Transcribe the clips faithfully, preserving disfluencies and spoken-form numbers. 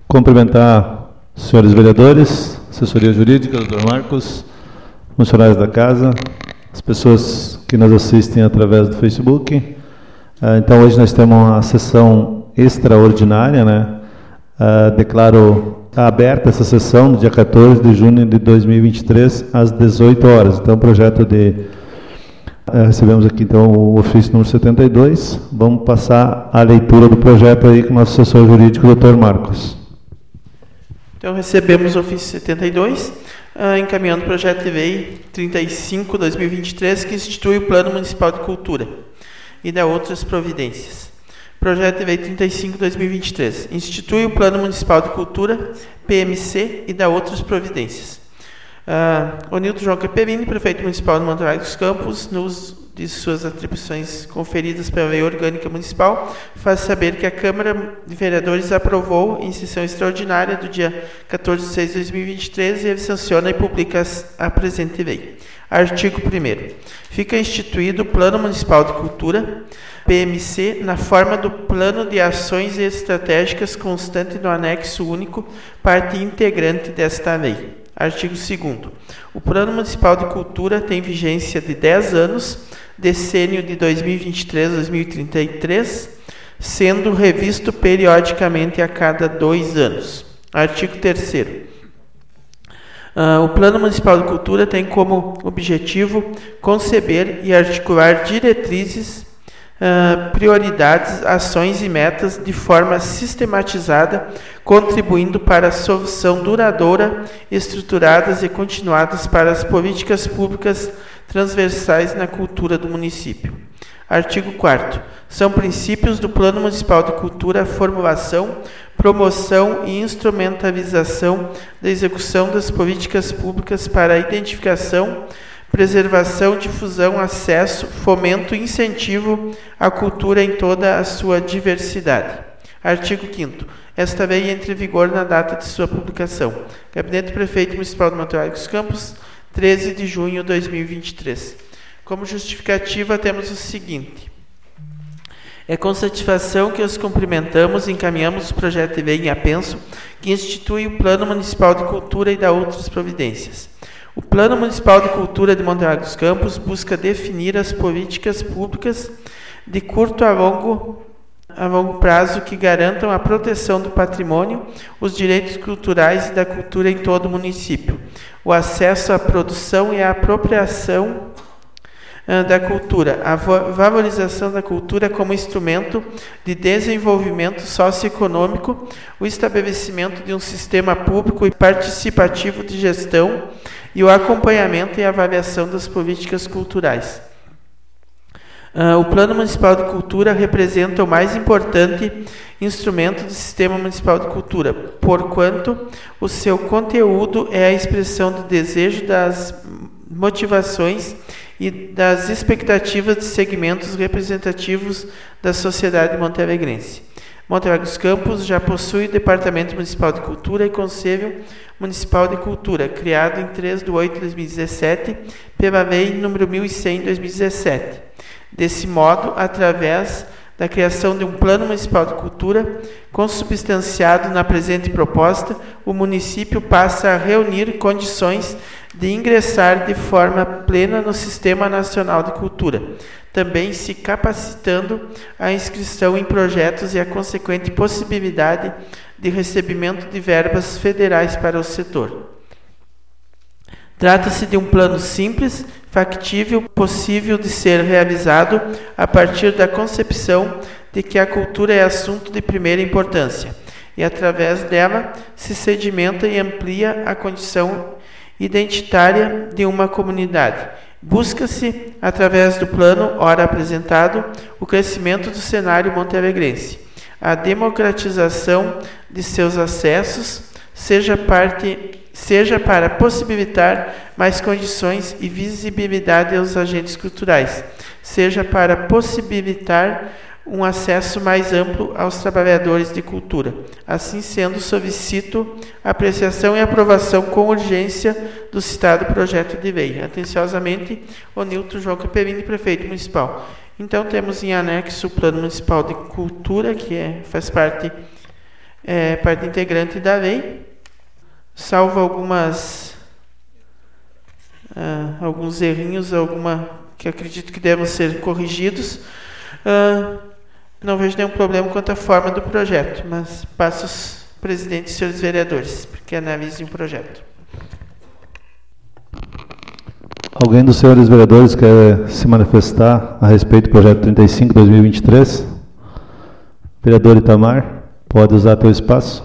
Cumprimentar os senhores vereadores, assessoria jurídica, doutor Marcos, funcionários da casa, as pessoas que nos assistem através do Facebook. Então, hoje nós temos uma sessão extraordinária, né? Declaro aberta essa sessão no dia quatorze de junho de dois mil e vinte e três, às dezoito horas. Então, projeto de... Recebemos aqui, então, o ofício número setenta e dois. Vamos passar a leitura do projeto aí com o nosso assessor jurídico, doutor Marcos. Então, recebemos o ofício setenta e dois, uh, encaminhando o projeto de lei trinta e cinco barra dois mil e vinte e três, que institui o Plano Municipal de Cultura e dá outras providências. Projeto de lei trinta e cinco barra dois mil e vinte e três, institui o Plano Municipal de Cultura, P M C, e dá outras providências. Uh, Onildo João Caperini, prefeito municipal de Monte Alegre dos Campos, no uso de suas atribuições conferidas pela Lei Orgânica Municipal, faz saber que a Câmara de Vereadores aprovou em sessão extraordinária do dia quatorze de seis de dois mil e vinte e três e ele sanciona e publica a presente lei. Artigo primeiro. Fica instituído o Plano Municipal de Cultura, P M C, na forma do Plano de Ações Estratégicas constante no anexo único, parte integrante desta lei. Artigo segundo. O Plano Municipal de Cultura tem vigência de dez anos, decênio de dois mil e vinte e três a dois mil e trinta e três, sendo revisto periodicamente a cada dois anos. Artigo terceiro. Uh, o Plano Municipal de Cultura tem como objetivo conceber e articular diretrizes, Uh, prioridades, ações e metas de forma sistematizada, contribuindo para a solução duradoura, estruturadas e continuadas para as políticas públicas transversais na cultura do município. Artigo quarto. São princípios do Plano Municipal de Cultura a formulação, promoção e instrumentalização da execução das políticas públicas para a identificação, preservação, difusão, acesso, fomento e incentivo à cultura em toda a sua diversidade. Artigo quinto. Esta lei entra em vigor na data de sua publicação. Gabinete do Prefeito Municipal de Monte Alegre dos Campos, treze de junho de dois mil e vinte e três. Como justificativa, temos o seguinte. É com satisfação que os cumprimentamos e encaminhamos o projeto de lei em apenso, que institui o Plano Municipal de Cultura e dá outras providências. O Plano Municipal de Cultura de Monte Alegre dos Campos busca definir as políticas públicas de curto a longo, a longo prazo que garantam a proteção do patrimônio, os direitos culturais e da cultura em todo o município, o acesso à produção e à apropriação uh, da cultura, a valorização da cultura como instrumento de desenvolvimento socioeconômico, o estabelecimento de um sistema público e participativo de gestão e o acompanhamento e avaliação das políticas culturais. Uh, o Plano Municipal de Cultura representa o mais importante instrumento do Sistema Municipal de Cultura, porquanto o seu conteúdo é a expressão do desejo, das motivações e das expectativas de segmentos representativos da sociedade montealegrense. Monte Alegre dos Campos já possui o Departamento Municipal de Cultura e Conselho Municipal de Cultura, criado em três de oito de dois mil e dezessete, pela Lei número mil e cem de dois mil e dezessete. Desse modo, através da criação de um Plano Municipal de Cultura, consubstanciado na presente proposta, o município passa a reunir condições de ingressar de forma plena no Sistema Nacional de Cultura, também se capacitando a inscrição em projetos e a consequente possibilidade de recebimento de verbas federais para o setor. Trata-se de um plano simples, factível, possível de ser realizado a partir da concepção de que a cultura é assunto de primeira importância e, através dela, se sedimenta e amplia a condição identitária de uma comunidade. Busca-se, através do plano ora apresentado, o crescimento do cenário montealegrense, a democratização de seus acessos, seja, parte, seja para possibilitar mais condições e visibilidade aos agentes culturais, seja para possibilitar um acesso mais amplo aos trabalhadores de cultura. Assim sendo, solicito a apreciação e aprovação com urgência do citado projeto de lei. Atenciosamente, Onildo João Caperini, prefeito municipal. Então, temos em anexo o Plano Municipal de Cultura, que é, faz parte é parte integrante da lei, salvo algumas uh, alguns errinhos, alguma que acredito que devem ser corrigidos. Uh, não vejo nenhum problema quanto à forma do projeto, mas passo os presidentes e senhores vereadores para que analisem o projeto. Alguém dos senhores vereadores quer se manifestar a respeito do projeto trinta e cinco, dois mil e vinte e três? Vereador Itamar, pode usar teu espaço.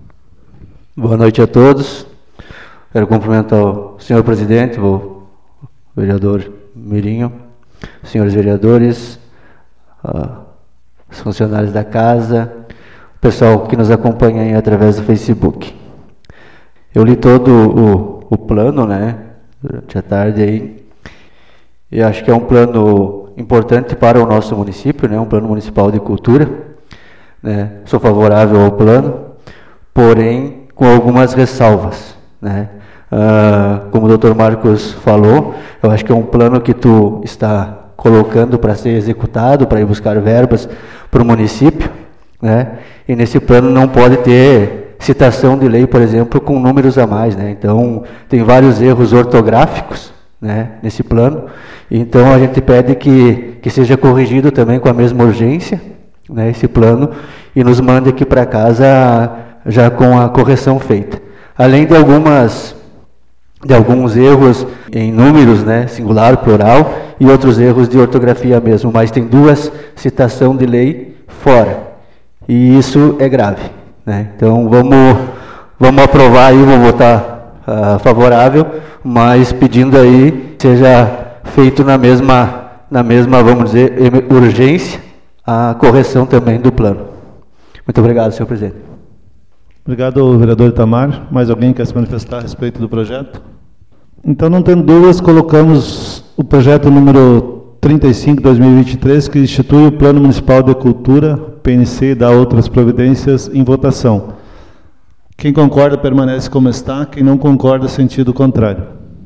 Boa noite a todos. Quero cumprimentar o senhor presidente, o vereador Mirinho, senhores vereadores, uh, os funcionários da casa, o pessoal que nos acompanha aí através do Facebook. Eu li todo o, o plano, né, durante a tarde aí, e acho que é um plano importante para o nosso município, né, um plano municipal de cultura, né. Sou favorável ao plano, porém com algumas ressalvas, né. Uh, como o doutor Marcos falou, eu acho que é um plano que tu está colocando para ser executado, para ir buscar verbas para o município, né? E nesse plano não pode ter citação de lei, por exemplo, com números a mais, né? Então, tem vários erros ortográficos, né, nesse plano, então a gente pede que, que seja corrigido também com a mesma urgência, né, esse plano, e nos mande aqui para casa já com a correção feita. Além de algumas... de alguns erros em números, né, singular, plural, e outros erros de ortografia mesmo, mas tem duas citação de lei fora, e isso é grave, né? Então vamos, vamos aprovar aí, vamos votar uh, favorável, mas pedindo aí que seja feito na mesma, na mesma, vamos dizer, urgência, a correção também do plano. Muito obrigado, senhor presidente. Obrigado, vereador Itamar. Mais alguém quer se manifestar a respeito do projeto? Então, não tendo dúvidas, colocamos o projeto número trinta e cinco, dois mil e vinte e três, que institui o Plano Municipal de Cultura, P N C e dá outras providências, em votação. Quem concorda permanece como está, quem não concorda, sentido contrário.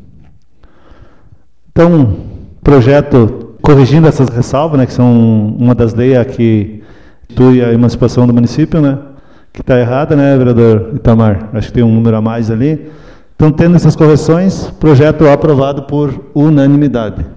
Então, projeto, corrigindo essas ressalvas, né, que são uma das leis que institui a emancipação do município, né, que está errada, né, vereador Itamar? Acho que tem um número a mais ali. Então, tendo essas correções, projeto aprovado por unanimidade.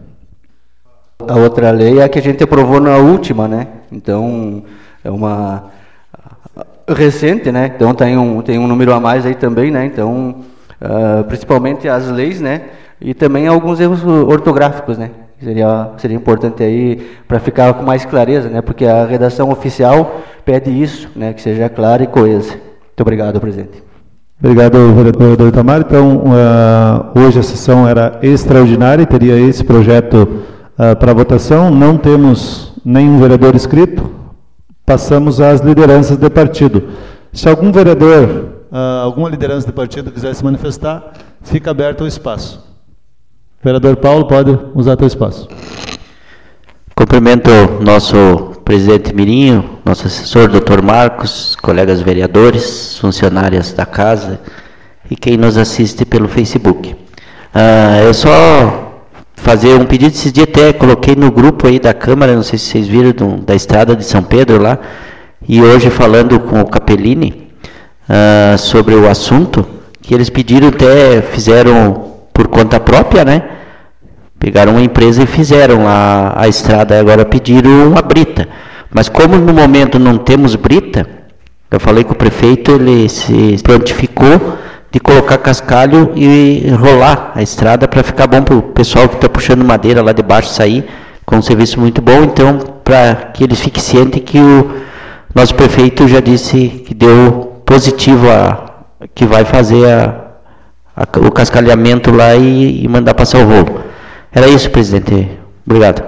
A outra lei é a que a gente aprovou na última, né? Então, é uma recente, né? Então, tem um, tem um número a mais aí também, né? Então, uh, principalmente as leis, né? E também alguns erros ortográficos, né? Seria, seria importante aí para ficar com mais clareza, né? Porque a redação oficial pede isso, né? Que seja clara e coesa. Muito obrigado, presidente. Obrigado, vereador Itamar. Então, uh, hoje a sessão era extraordinária e teria esse projeto uh, para votação. Não temos nenhum vereador inscrito. Passamos às lideranças de partido. Se algum vereador, uh, alguma liderança de partido quiser se manifestar, fica aberto o espaço. Vereador Paulo, pode usar teu espaço. Cumprimento nosso presidente Mirinho, nosso assessor, doutor Marcos, colegas vereadores, funcionárias da casa e quem nos assiste pelo Facebook. Ah, eu só fazer um pedido, esses dias até coloquei no grupo aí da Câmara, não sei se vocês viram, do, da estrada de São Pedro lá, e hoje falando com o Capellini ah, sobre o assunto, que eles pediram até, fizeram por conta própria, né? Pegaram uma empresa e fizeram a, a estrada, agora pediram uma brita. Mas como no momento não temos brita, eu falei com o prefeito, ele se prontificou de colocar cascalho e rolar a estrada para ficar bom para o pessoal que está puxando madeira lá de baixo sair, com um serviço muito bom. Então, para que eles fiquem cientes que o nosso prefeito já disse que deu positivo, a, que vai fazer a, a, o cascalhamento lá e, e mandar passar o rolo. Era isso, presidente. Obrigado.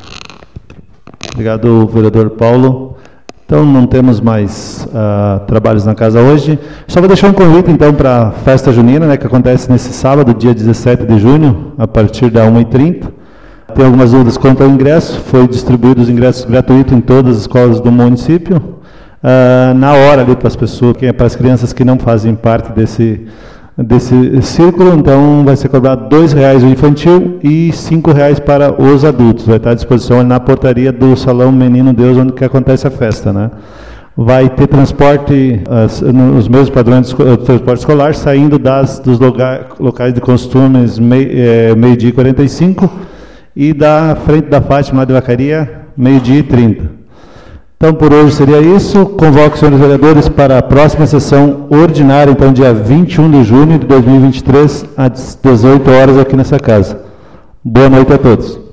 Obrigado, vereador Paulo. Então, não temos mais uh, trabalhos na casa hoje. Só vou deixar um convite, então, para a festa junina, né, que acontece nesse sábado, dia dezessete de junho, a partir da uma e trinta. Tem algumas dúvidas quanto ao ingresso. Foi distribuído os ingressos gratuitos em todas as escolas do município. Uh, na hora, ali, para as pessoas, para as crianças que não fazem parte desse... desse círculo, então vai ser cobrado dois reais o infantil e cinco reais para os adultos. Vai estar à disposição ali na portaria do Salão Menino Deus, onde que acontece a festa, né? vai ter transporte, uh, nos mesmos padrões do transporte escolar, saindo das, dos loga, locais de costumes mei, é, meio-dia e quarenta e cinco e da frente da Fátima de Vacaria, meio-dia e trinta. Então, por hoje seria isso. Convoco os senhores vereadores para a próxima sessão ordinária, então, dia vinte e um de junho de dois mil e vinte e três, às dezoito horas, aqui nessa casa. Boa noite a todos.